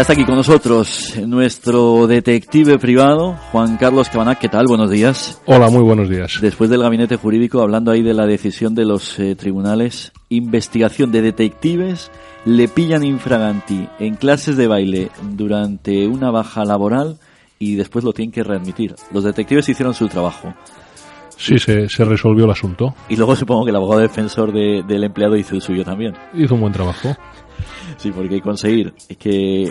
está aquí con nosotros nuestro detective privado, Juan Carlos Cabanach. ¿Qué tal? Buenos días. Hola, muy buenos días. Después del gabinete jurídico, hablando ahí de la decisión de los tribunales, investigación de detectives, le pillan infraganti en clases de baile durante una baja laboral y después lo tienen que readmitir. Los detectives hicieron su trabajo. Sí, se resolvió el asunto. Y luego supongo que el abogado defensor del empleado hizo el suyo también. Hizo un buen trabajo. Sí, porque conseguir que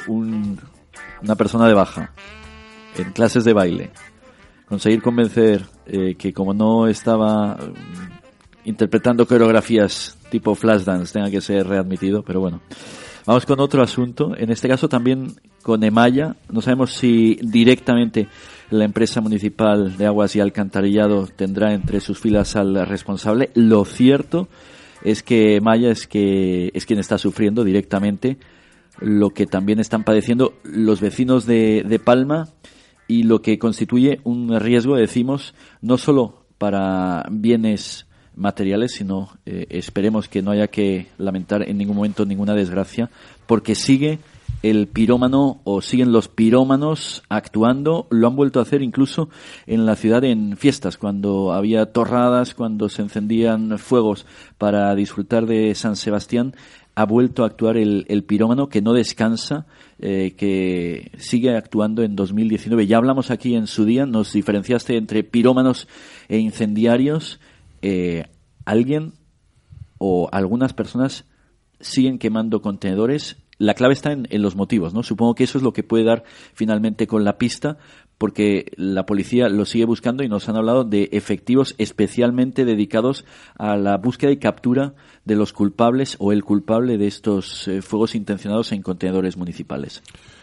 una persona de baja en clases de baile, conseguir convencer que como no estaba interpretando coreografías tipo Flashdance tenga que ser readmitido, pero bueno. Vamos con otro asunto, en este caso también con Emaya. No sabemos si directamente la empresa municipal de aguas y alcantarillado tendrá entre sus filas al responsable. Lo cierto es que Emaya es quien está sufriendo directamente lo que también están padeciendo los vecinos de Palma y lo que constituye un riesgo, decimos, no solo para bienes materiales, sino esperemos que no haya que lamentar en ningún momento ninguna desgracia, porque sigue el pirómano o siguen los pirómanos actuando. Lo han vuelto a hacer incluso en la ciudad en fiestas, cuando había torradas, cuando se encendían fuegos para disfrutar de San Sebastián. Ha vuelto a actuar el pirómano, que no descansa, que sigue actuando en 2019. Ya hablamos aquí en su día, nos diferenciaste entre pirómanos e incendiarios. Alguien o algunas personas siguen quemando contenedores. La clave está en los motivos, ¿no? Supongo que eso es lo que puede dar finalmente con la pista, porque la policía lo sigue buscando y nos han hablado de efectivos especialmente dedicados a la búsqueda y captura de los culpables o el culpable de estos fuegos intencionados en contenedores municipales.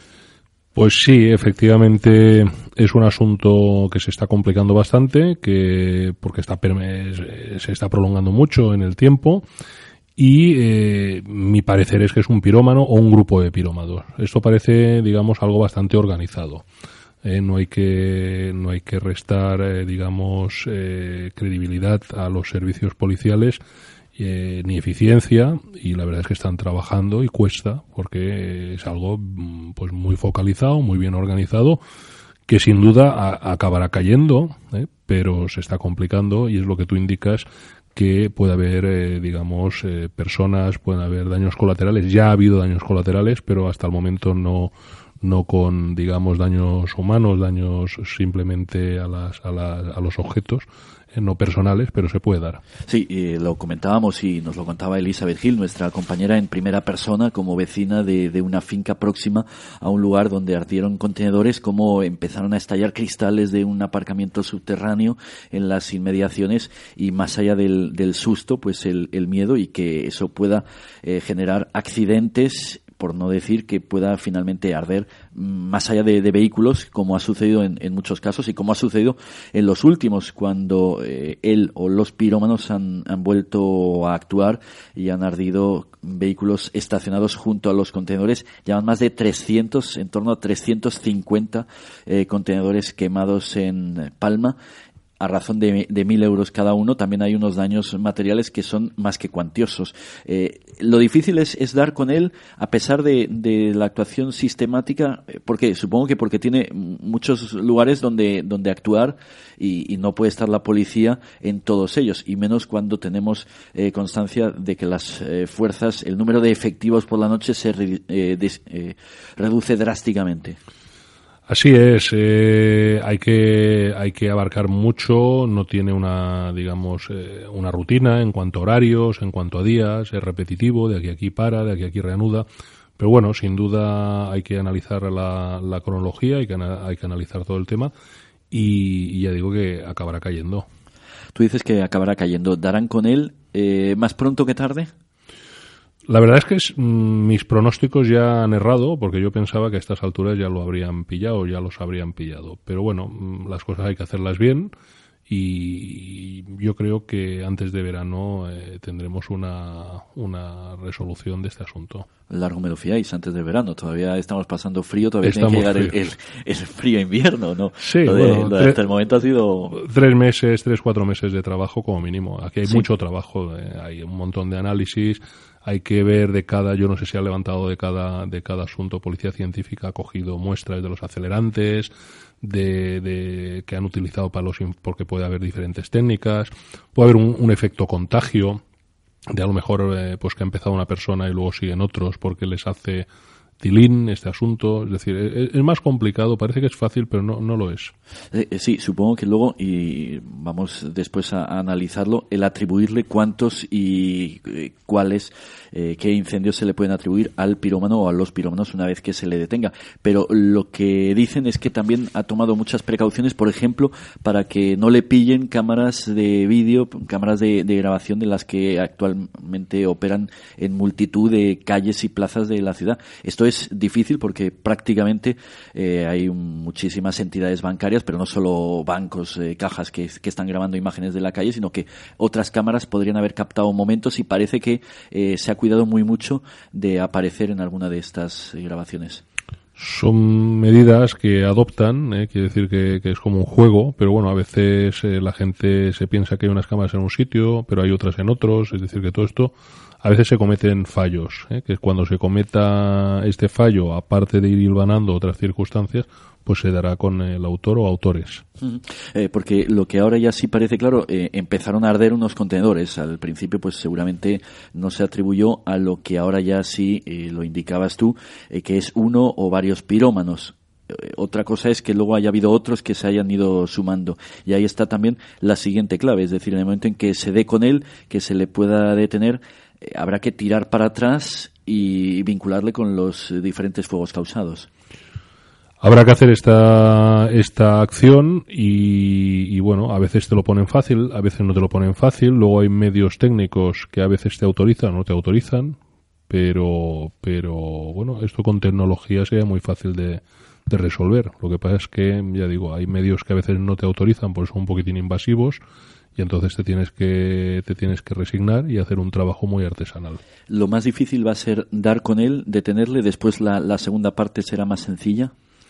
Pues sí, efectivamente es un asunto que se está complicando bastante, porque se está prolongando mucho en el tiempo. Y mi parecer es que es un pirómano o un grupo de pirómanos. Esto parece, digamos, algo bastante organizado. No hay que restar, credibilidad a los servicios policiales ni eficiencia, y la verdad es que están trabajando y cuesta, porque es algo pues muy focalizado, muy bien organizado, que sin duda acabará cayendo, pero se está complicando, y es lo que tú indicas, que puede haber, personas, pueden haber daños colaterales. Ya ha habido daños colaterales, pero hasta el momento no con, digamos, daños humanos, daños simplemente a los objetos, no personales, pero se puede dar. Sí, lo comentábamos y nos lo contaba Elizabeth Gil, nuestra compañera en primera persona, como vecina de una finca próxima a un lugar donde ardieron contenedores, cómo empezaron a estallar cristales de un aparcamiento subterráneo en las inmediaciones, y más allá del susto, pues el miedo, y que eso pueda generar accidentes, por no decir que pueda finalmente arder más allá de vehículos, como ha sucedido en muchos casos y como ha sucedido en los últimos, cuando él o los pirómanos han vuelto a actuar y han ardido vehículos estacionados junto a los contenedores. Llevan más de 300, en torno a 350 contenedores quemados en Palma, a razón de 1.000 euros cada uno. También hay unos daños materiales que son más que cuantiosos. Lo difícil es dar con él, a pesar de la actuación sistemática, porque supongo que porque tiene muchos lugares donde actuar, y no puede estar la policía en todos ellos, y menos cuando tenemos constancia de que las fuerzas, el número de efectivos por la noche se reduce drásticamente. Así es, hay que abarcar mucho, no tiene una rutina en cuanto a horarios, en cuanto a días, es repetitivo, de aquí para, de aquí reanuda, pero bueno, sin duda hay que analizar la cronología, hay que analizar todo el tema, y ya digo que acabará cayendo. Tú dices que acabará cayendo. ¿Darán con él más pronto que tarde? La verdad es que mis pronósticos ya han errado, porque yo pensaba que a estas alturas ya lo habrían pillado, ya los habrían pillado. Pero bueno, las cosas hay que hacerlas bien, y yo creo que antes de verano tendremos una resolución de este asunto. largo me lo fiáis antes del verano. Todavía estamos pasando frío, todavía tiene que llegar el frío invierno, ¿no? Sí, hasta el momento ha sido 3-4 meses de trabajo como mínimo. Aquí hay mucho trabajo, hay un montón de análisis, hay que ver yo no sé si ha levantado de cada asunto. Policía Científica ha cogido muestras de los acelerantes, que han utilizado porque puede haber diferentes técnicas, puede haber un efecto contagio, de a lo mejor pues que ha empezado una persona y luego siguen otros porque les hace tilín este asunto. Es decir, es más complicado, parece que es fácil, pero no lo es. Sí, supongo que luego, y vamos después a analizarlo, el atribuirle cuántos y cuáles, qué incendios se le pueden atribuir al pirómano o a los pirómanos una vez que se le detenga. Pero lo que dicen es que también ha tomado muchas precauciones, por ejemplo, para que no le pillen cámaras de vídeo, cámaras de grabación de las que actualmente operan en multitud de calles y plazas de la ciudad. Esto es difícil porque prácticamente hay muchísimas entidades bancarias, pero no solo bancos, cajas que están grabando imágenes de la calle, sino que otras cámaras podrían haber captado momentos, y parece que se ha cuidado muy mucho de aparecer en alguna de estas grabaciones. Son medidas que adoptan, quiere decir que es como un juego, pero bueno, a veces la gente se piensa que hay unas cámaras en un sitio, pero hay otras en otros, es decir, que todo esto a veces se cometen fallos, que cuando se cometa este fallo, aparte de ir hilvanando otras circunstancias, pues se dará con el autor o autores. Porque lo que ahora ya sí parece claro, empezaron a arder unos contenedores. Al principio pues seguramente no se atribuyó a lo que ahora ya sí lo indicabas tú, que es uno o varios pirómanos. Otra cosa es que luego haya habido otros que se hayan ido sumando. Y ahí está también la siguiente clave, es decir, en el momento en que se dé con él, que se le pueda detener, habrá que tirar para atrás y vincularle con los diferentes fuegos causados. Habrá que hacer esta acción y bueno, a veces te lo ponen fácil, a veces no te lo ponen fácil. Luego hay medios técnicos que a veces te autorizan o no te autorizan, pero bueno, esto con tecnología sería muy fácil de resolver. Lo que pasa es que, ya digo, hay medios que a veces no te autorizan porque son un poquitín invasivos, y entonces te tienes que resignar y hacer un trabajo muy artesanal. Lo más difícil va a ser dar con él, detenerle, después la segunda parte será más sencilla.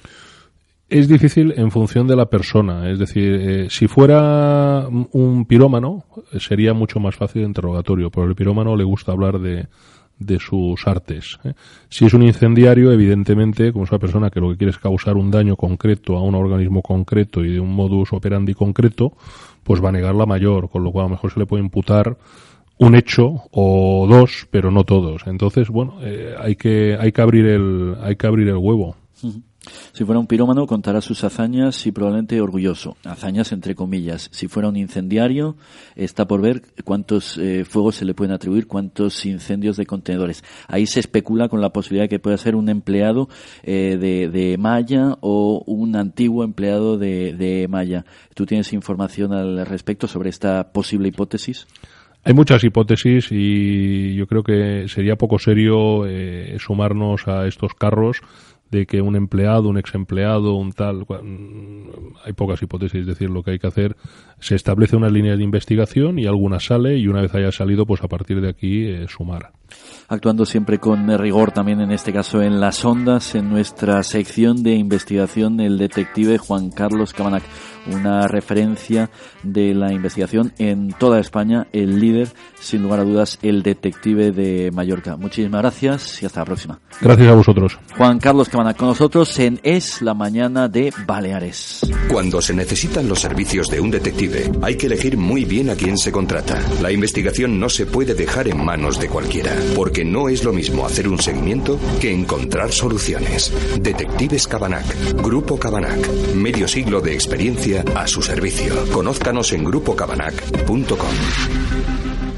Es difícil en función de la persona, es decir, si fuera un pirómano sería mucho más fácil el interrogatorio, pero al pirómano le gusta hablar de sus artes. Si es un incendiario, evidentemente, como es una persona que lo que quiere es causar un daño concreto a un organismo concreto y de un modus operandi concreto, pues va a negar la mayor, con lo cual a lo mejor se le puede imputar un hecho o dos, pero no todos. Entonces, bueno, hay que abrir el huevo. Si fuera un pirómano, contará sus hazañas y probablemente orgulloso. Hazañas entre comillas. Si fuera un incendiario, está por ver cuántos fuegos se le pueden atribuir, cuántos incendios de contenedores. Ahí se especula con la posibilidad de que pueda ser un empleado de Malla o un antiguo empleado de Malla. ¿Tú tienes información al respecto sobre esta posible hipótesis? Hay muchas hipótesis y yo creo que sería poco serio sumarnos a estos carros de que un empleado, un ex empleado, un tal... Hay pocas hipótesis, es decir, lo que hay que hacer, se establece unas líneas de investigación y alguna sale, y una vez haya salido, pues a partir de aquí sumar. Actuando siempre con rigor también, en este caso en Las Ondas, en nuestra sección de investigación, el detective Juan Carlos Cabanach, una referencia de la investigación en toda España, el líder, sin lugar a dudas, el detective de Mallorca. Muchísimas gracias y hasta la próxima. Gracias a vosotros. Juan Carlos Cabanach con nosotros en Es la Mañana de Baleares. Cuando se necesitan los servicios de un detective, hay que elegir muy bien a quién se contrata. La investigación no se puede dejar en manos de cualquiera, porque no es lo mismo hacer un seguimiento que encontrar soluciones. Detectives Cabanach, Grupo Cabanach, medio siglo de experiencia a su servicio. Conózcanos en grupocabanach.com.